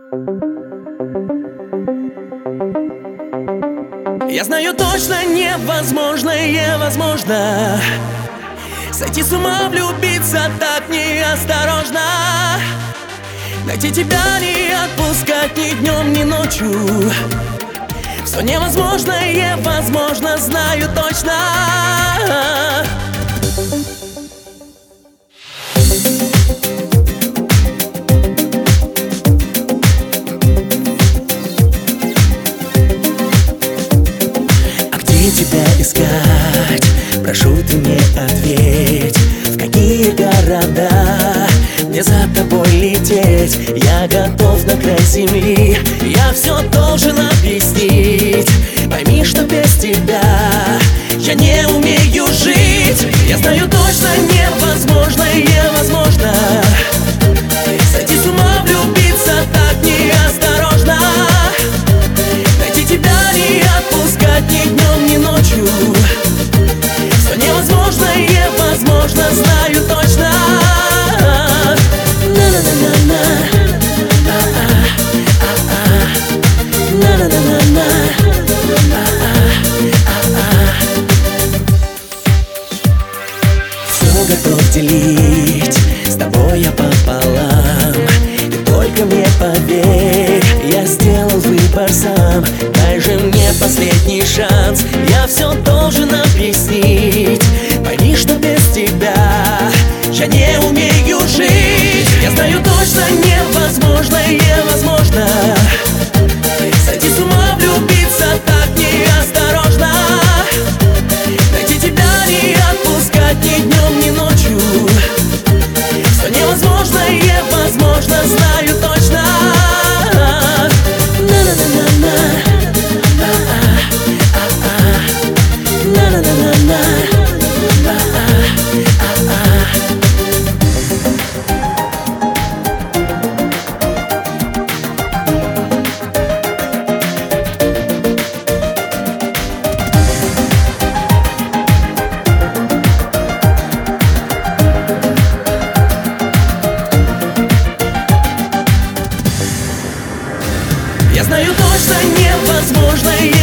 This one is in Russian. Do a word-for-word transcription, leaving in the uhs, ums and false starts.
Я знаю точно, невозможное возможно. Сойти с ума, влюбиться так неосторожно. Найти тебя, не отпускать ни днем, ни ночью. Все невозможное возможно, знаю точно. А где тебя искать? Прошу, ты мне ответь. В какие города мне за тобой лететь? Я готов на край земли, я все должен объяснить. Пойми, что без тебя я не умею жить. Я знаю точно, невозможное возможно. Сойти с ума, влюбиться так неосторожно. Найти тебя, не отпускать ни днем, ни ночью. Все невозможное возможно, знаю точно. Все готов делить с тобой я пополам. Ты только мне поверь, я сделал выбор сам. Дай же мне последний шанс, я все должен объяснить. Пойми, что без тебя я не умею жить. Я знаю точно, невозможное возможно. Сойти с ума, влюбиться так неосторожно. Найти тебя, не отпускать ни днем, ни ночью. Все невозможное возможно, знаю точно. Я знаю точно, невозможное